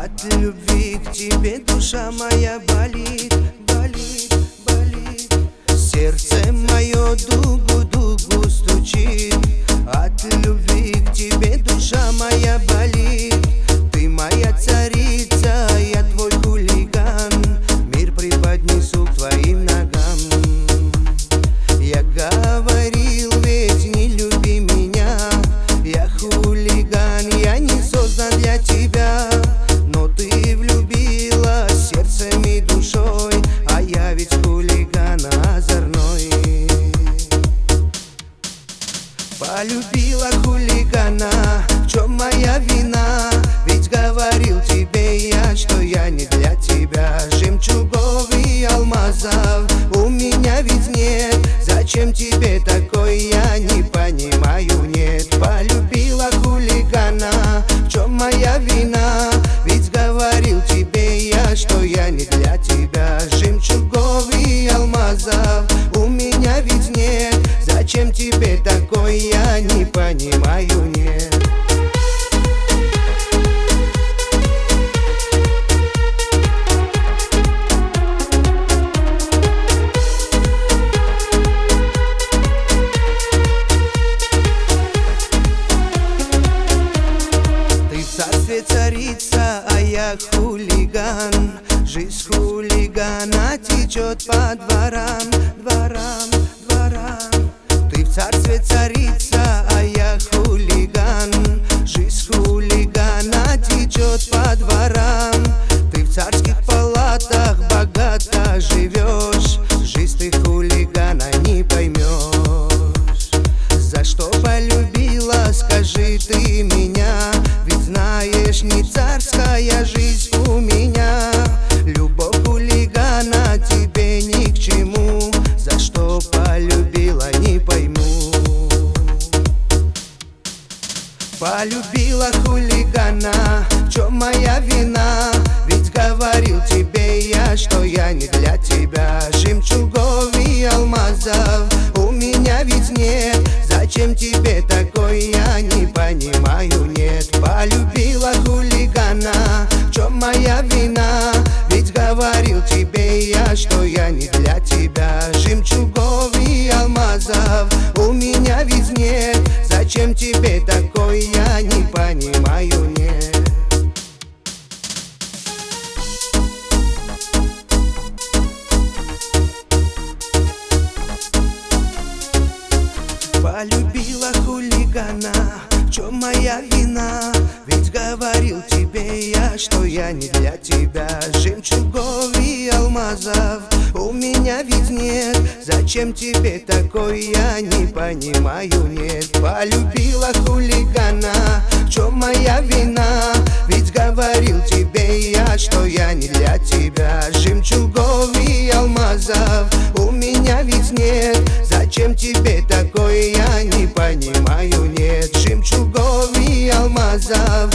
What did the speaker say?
От любви к тебе душа моя болит, болит, болит. Сердце мое дугу-дугу стучит. От любви к тебе душа моя болит. Ты моя царица, я твой хулиган. Мир преподнесу к твоим ногам. Я говорил, ведь не люби меня. Я хулиган, я не создан для тебя. Но ты влюбилась сердцем и душой, а я ведь хулиган озорной. Полюбила хулигана, в чем моя вина? Ведь говорил тебе я, что я не для тебя. Жемчугов и алмазов у меня ведь нет. Зачем тебе такой, я не понимаю, нет. Полюбила хулигана, в чем моя вина? Ведь говорил тебе я, что я не для тебя. Жемчугов и алмазов у меня ведь нет. Зачем тебе такой, я не понимаю, нет. Царица, а я хулиган. Жизнь хулигана течет по дворам, дворам, дворам. Ты в царстве царица, а я хулиган. Жизнь хулигана течет по дворам. Ты в царских палатах богато живешь. Жизнь ты хулигана не поймешь. За что полюбила, скажи ты меня? Ведь знаешь, не царская жизнь у меня. Любовь хулигана тебе ни к чему. За что полюбила, не пойму. Полюбила хулигана, в чем моя вина? Ведь говорил тебе я, что я не для тебя. Жемчугов и алмазов у меня ведь нет. Зачем тебе такой, я не понимаю, нет. Полюбила хулигана, в чем моя вина? Ведь говорил тебе я, что я не для тебя. Жемчугов и алмазов у меня ведь нет. Зачем тебе такой, я не понимаю, нет. Полюбила хулигана, в чем моя вина? Ведь говорил тебе я, что я не для тебя. Жемчугов и алмазов у меня ведь нет. Зачем тебе такой, я не понимаю, нет. Полюбила хулигана, в чем моя вина? Ведь говорил тебе я, что я не для тебя. Жемчугов и алмазов у меня ведь нет. Зачем тебе такой, я не понимаю, нет. Жемчугов и алмазов